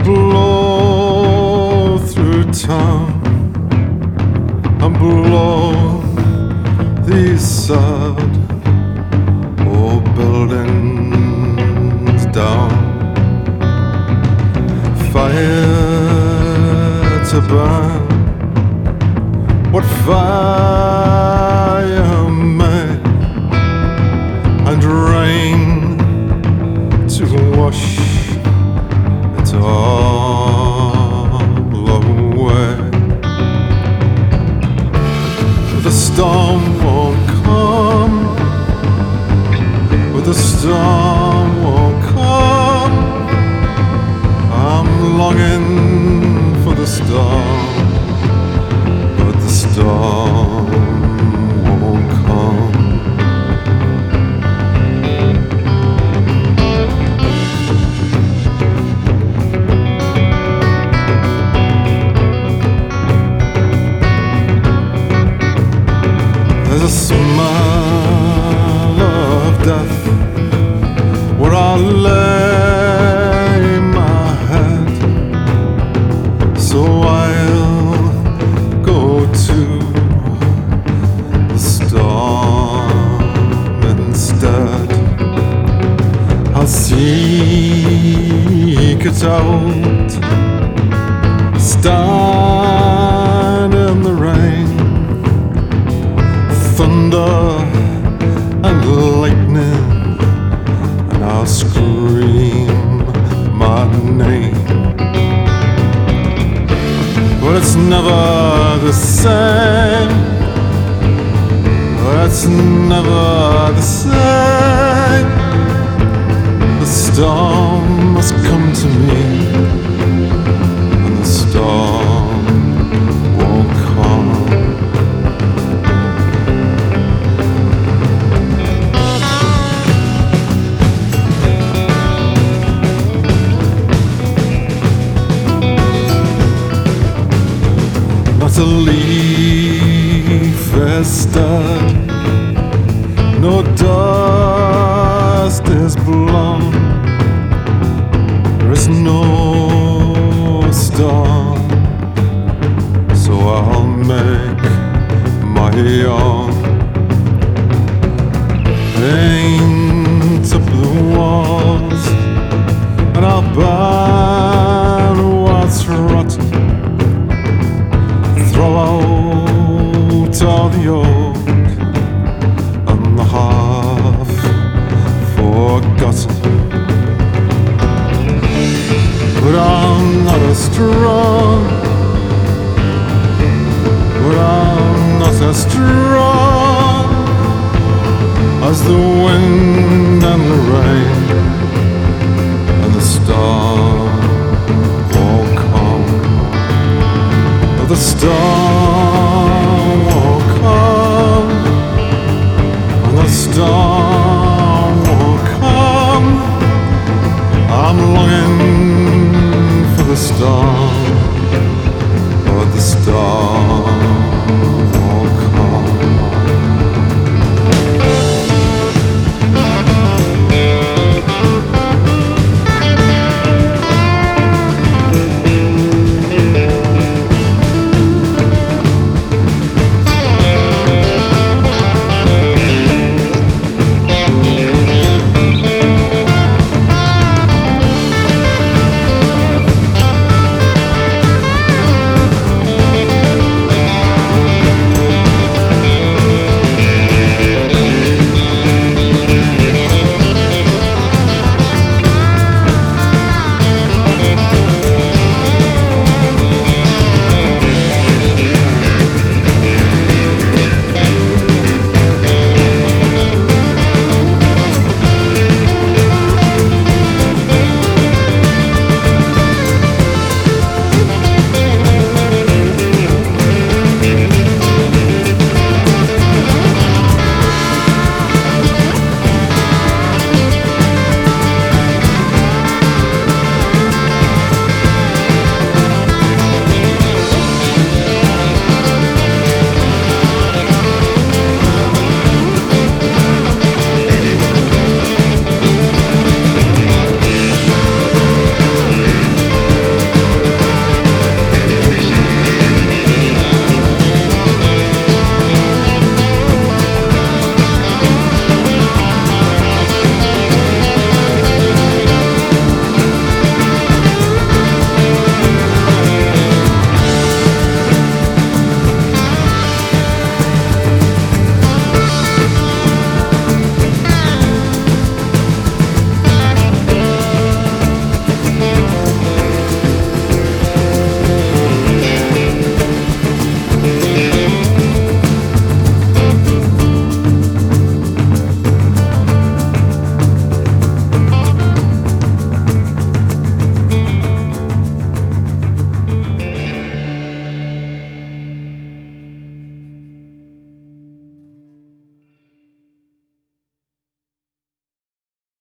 blow through town and blow these sad old buildings down. Fire to burn, what fire made, and rain to wash it all away. The storm won't come, but the storm won't come. I'm longing for the storm, but the storm won't come. There's a smell of death where I lay my head, so I'll go to the storm instead. I'll seek it out, stand in the rain, thunder and lightning, and I'll scream my name. But it's never the same, it's never the same. The storm must come to me, and the storm won't come. Not a leaf is stirred, no dust is blown. There is no storm, so I'll make my own. Paint up the walls, and I'll burn what's rotten. Throw out all the old and the half forgotten. But I'm not as strong, but I'm not as strong as the wind and the rain and the storm won't come. The storm won't come, and the storm won't come. I'm longing for the storm, but the storm